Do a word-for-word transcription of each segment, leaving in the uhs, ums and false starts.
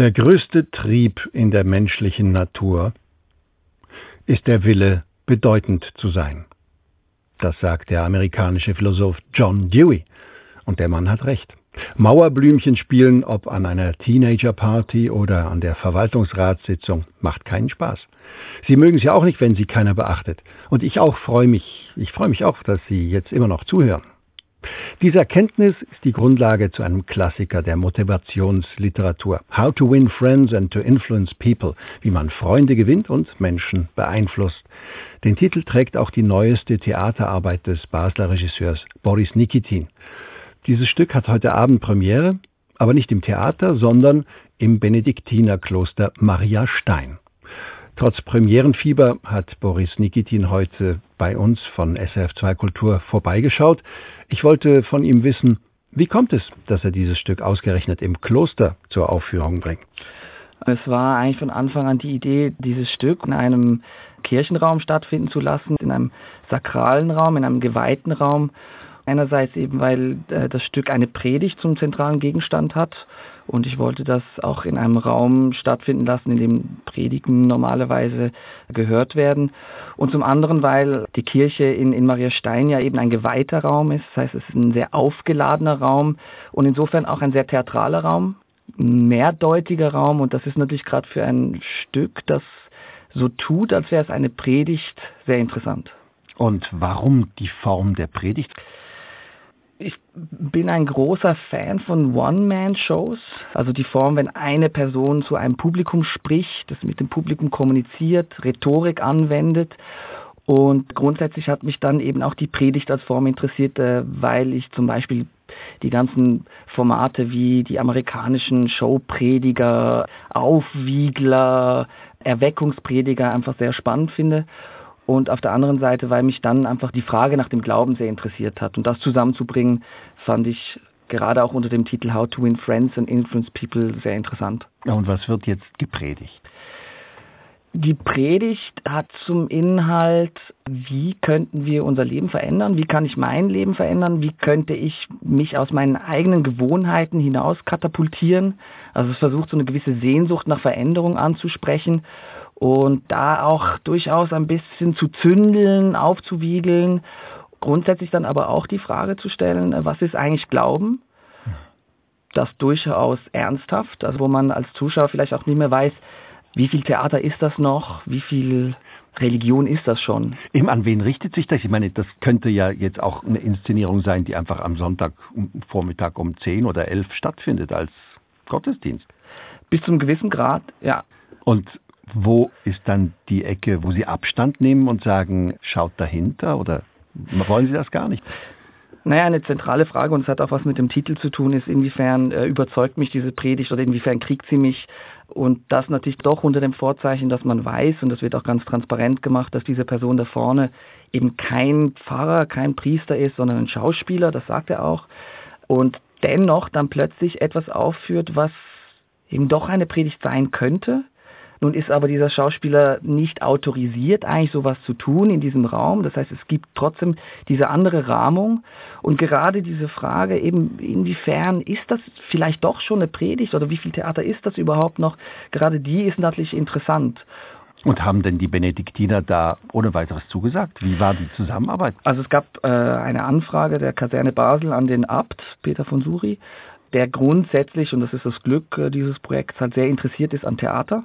Der größte Trieb in der menschlichen Natur ist der Wille, bedeutend zu sein. Das sagt der amerikanische Philosoph John Dewey. Und der Mann hat recht. Mauerblümchen spielen, ob an einer Teenagerparty oder an der Verwaltungsratssitzung, macht keinen Spaß. Sie mögen es ja auch nicht, wenn Sie keiner beachtet. Und ich auch freue mich, ich freue mich auch, dass Sie jetzt immer noch zuhören. Diese Erkenntnis ist die Grundlage zu einem Klassiker der Motivationsliteratur. How to win friends and to influence people. Wie man Freunde gewinnt und Menschen beeinflusst. Den Titel trägt auch die neueste Theaterarbeit des Basler Regisseurs Boris Nikitin. Dieses Stück hat heute Abend Premiere, aber nicht im Theater, sondern im Benediktinerkloster Maria Stein. Trotz Premierenfieber hat Boris Nikitin heute bei uns von S R F zwei Kultur vorbeigeschaut. Ich wollte von ihm wissen, wie kommt es, dass er dieses Stück ausgerechnet im Kloster zur Aufführung bringt? Es war eigentlich von Anfang an die Idee, dieses Stück in einem Kirchenraum stattfinden zu lassen, in einem sakralen Raum, in einem geweihten Raum. Einerseits eben, weil äh, das Stück eine Predigt zum zentralen Gegenstand hat und ich wollte das auch in einem Raum stattfinden lassen, in dem Predigten normalerweise gehört werden. Und zum anderen, weil die Kirche in, in Maria Stein ja eben ein geweihter Raum ist, das heißt, es ist ein sehr aufgeladener Raum und insofern auch ein sehr theatraler Raum, ein mehrdeutiger Raum und das ist natürlich gerade für ein Stück, das so tut, als wäre es eine Predigt, sehr interessant. Und warum die Form der Predigt? Ich bin ein großer Fan von One-Man-Shows, also die Form, wenn eine Person zu einem Publikum spricht, das mit dem Publikum kommuniziert, Rhetorik anwendet. Und grundsätzlich hat mich dann eben auch die Predigt als Form interessiert, weil ich zum Beispiel die ganzen Formate wie die amerikanischen Showprediger, Aufwiegler, Erweckungsprediger einfach sehr spannend finde. Und auf der anderen Seite, weil mich dann einfach die Frage nach dem Glauben sehr interessiert hat. Und das zusammenzubringen, fand ich gerade auch unter dem Titel How to Win Friends and Influence People sehr interessant. Und was wird jetzt gepredigt? Die Predigt hat zum Inhalt, wie könnten wir unser Leben verändern? Wie kann ich mein Leben verändern? Wie könnte ich mich aus meinen eigenen Gewohnheiten hinaus katapultieren? Also es versucht so eine gewisse Sehnsucht nach Veränderung anzusprechen. Und da auch durchaus ein bisschen zu zündeln, aufzuwiegeln, grundsätzlich dann aber auch die Frage zu stellen, was ist eigentlich Glauben? Das durchaus ernsthaft, also wo man als Zuschauer vielleicht auch nicht mehr weiß, wie viel Theater ist das noch, wie viel Religion ist das schon? Eben, an wen richtet sich das? Ich meine, das könnte ja jetzt auch eine Inszenierung sein, die einfach am Sonntag Vormittag um zehn oder elf stattfindet als Gottesdienst. Bis zum gewissen Grad, ja. Und wo ist dann die Ecke, wo Sie Abstand nehmen und sagen, schaut dahinter oder wollen Sie das gar nicht? Naja, eine zentrale Frage und es hat auch was mit dem Titel zu tun, ist inwiefern äh, überzeugt mich diese Predigt oder inwiefern kriegt sie mich und das natürlich doch unter dem Vorzeichen, dass man weiß und das wird auch ganz transparent gemacht, dass diese Person da vorne eben kein Pfarrer, kein Priester ist, sondern ein Schauspieler, das sagt er auch und dennoch dann plötzlich etwas aufführt, was eben doch eine Predigt sein könnte. Nun ist aber dieser Schauspieler nicht autorisiert, eigentlich sowas zu tun in diesem Raum. Das heißt, es gibt trotzdem diese andere Rahmung. Und gerade diese Frage eben, inwiefern ist das vielleicht doch schon eine Predigt oder wie viel Theater ist das überhaupt noch? Gerade die ist natürlich interessant. Und haben denn die Benediktiner da ohne weiteres zugesagt? Wie war die Zusammenarbeit? Also es gab äh, eine Anfrage der Kaserne Basel an den Abt, Peter von Suri, der grundsätzlich, und das ist das Glück äh, dieses Projekts, halt sehr interessiert ist an Theater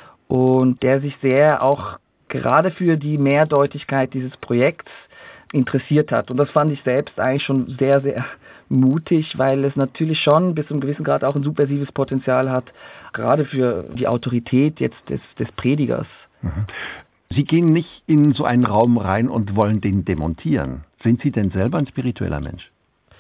und der sich sehr auch gerade für die Mehrdeutigkeit dieses Projekts interessiert hat. Und das fand ich selbst eigentlich schon sehr, sehr mutig, weil es natürlich schon bis zu einem gewissen Grad auch ein subversives Potenzial hat, gerade für die Autorität jetzt des, des Predigers. Mhm. Sie gehen nicht in so einen Raum rein und wollen den demontieren. Sind Sie denn selber ein spiritueller Mensch?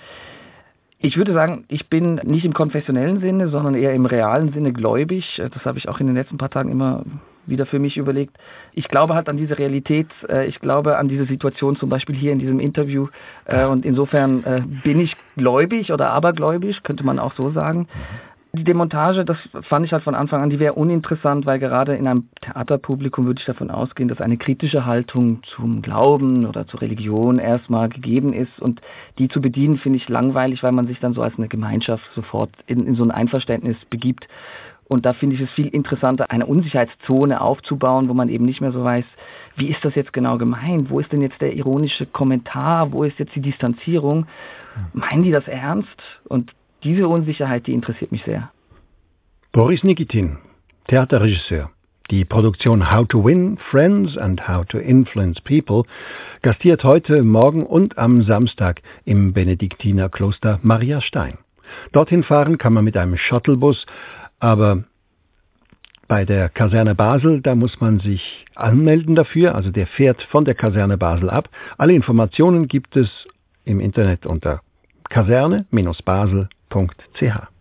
Ich würde sagen, ich bin nicht im konfessionellen Sinne, sondern eher im realen Sinne gläubig. Das habe ich auch in den letzten paar Tagen immer wieder für mich überlegt. Ich glaube halt an diese Realität, ich glaube an diese Situation zum Beispiel hier in diesem Interview und insofern bin ich gläubig oder abergläubisch, könnte man auch so sagen. Die Demontage, das fand ich halt von Anfang an, die wäre uninteressant, weil gerade in einem Theaterpublikum würde ich davon ausgehen, dass eine kritische Haltung zum Glauben oder zur Religion erstmal gegeben ist und die zu bedienen finde ich langweilig, weil man sich dann so als eine Gemeinschaft sofort in, in so ein Einverständnis begibt Und da finde ich es viel interessanter, eine Unsicherheitszone aufzubauen, wo man eben nicht mehr so weiß, wie ist das jetzt genau gemeint? Wo ist denn jetzt der ironische Kommentar? Wo ist jetzt die Distanzierung? Meinen die das ernst? Und diese Unsicherheit, die interessiert mich sehr. Boris Nikitin, Theaterregisseur. Die Produktion How to Win Friends and How to Influence People gastiert heute, morgen und am Samstag im Benediktinerkloster Maria Stein. Dorthin fahren kann man mit einem Shuttlebus, aber bei der Kaserne Basel, da muss man sich anmelden dafür, also der fährt von der Kaserne Basel ab. Alle Informationen gibt es im Internet unter kaserne Bindestrich basel Punkt c h.